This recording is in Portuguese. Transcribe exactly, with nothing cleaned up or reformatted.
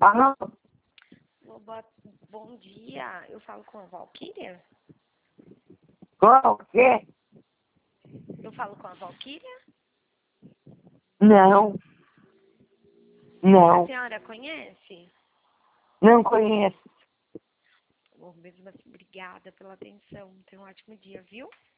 Alô? Ô, boa- Bom dia, eu falo com a Valquíria? Qual o quê? Eu falo com a Valquíria? Não. A Não. senhora conhece? Não conheço. Bom, mesmo assim, obrigada pela atenção. Tenha um ótimo dia, viu?